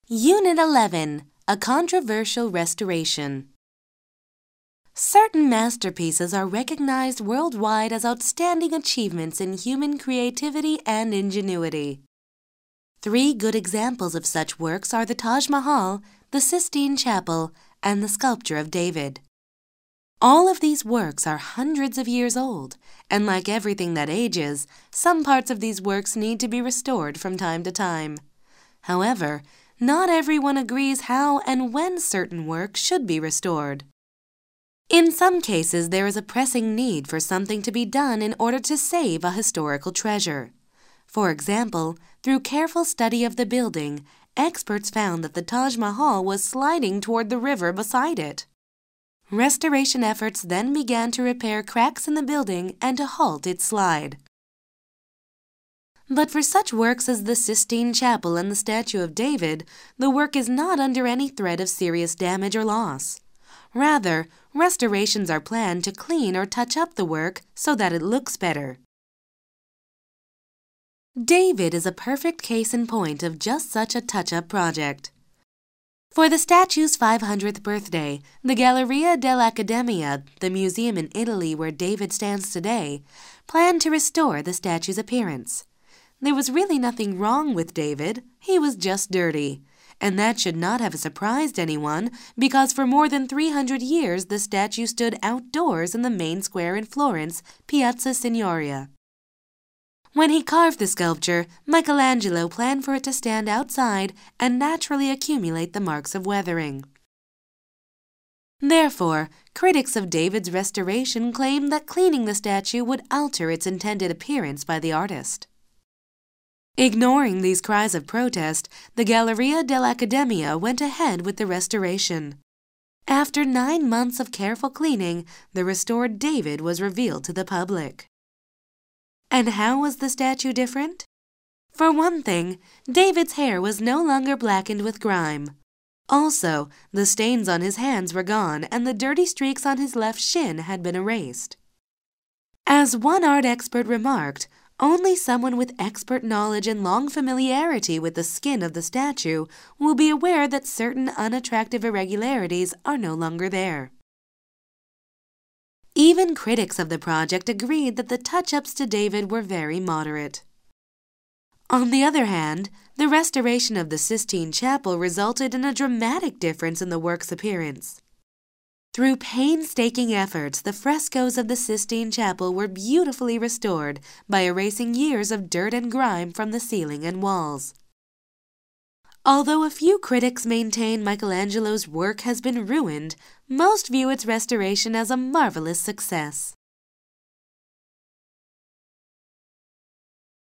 Unit 11, A Controversial Restoration. Certain masterpieces are recognized worldwide as outstanding achievements in human creativity and ingenuity. 3 good examples of such works are the Taj Mahal, the Sistine Chapel, and the Sculpture of David. All of these works are hundreds of years old, and like everything that ages, some parts of these works need to be restored from time to time. However, not everyone agrees how and when certain works should be restored. In some cases, there is a pressing need for something to be done in order to save a historical treasure. For example, through careful study of the building, experts found that the Taj Mahal was sliding toward the river beside it. Restoration efforts then began to repair cracks in the building and to halt its slide. But for such works as the Sistine Chapel and the Statue of David, the work is not under any threat of serious damage or loss. Rather, restorations are planned to clean or touch up the work so that it looks better. David is a perfect case in point of just such a touch-up project. For the statue's 500th birthday, the Galleria dell'Accademia, the museum in Italy where David stands today, planned to restore the statue's appearance. There was really nothing wrong with David, he was just dirty. And that should not have surprised anyone, because for more than 300 years the statue stood outdoors in the main square in Florence, Piazza Signoria. When he carved the sculpture, Michelangelo planned for it to stand outside and naturally accumulate the marks of weathering. Therefore, critics of David's restoration claimed that cleaning the statue would alter its intended appearance by the artist. Ignoring these cries of protest, the Galleria dell'Accademia went ahead with the restoration. After 9 months of careful cleaning, the restored David was revealed to the public. And how was the statue different? For one thing, David's hair was no longer blackened with grime. Also, the stains on his hands were gone and the dirty streaks on his left shin had been erased. As one art expert remarked, only someone with expert knowledge and long familiarity with the skin of the statue will be aware that certain unattractive irregularities are no longer there. Even critics of the project agreed that the touch-ups to David were very moderate. On the other hand, the restoration of the Sistine Chapel resulted in a dramatic difference in the work's appearance. Through painstaking efforts, the frescoes of the Sistine Chapel were beautifully restored by erasing years of dirt and grime from the ceiling and walls. Although a few critics maintain Michelangelo's work has been ruined, most view its restoration as a marvelous success.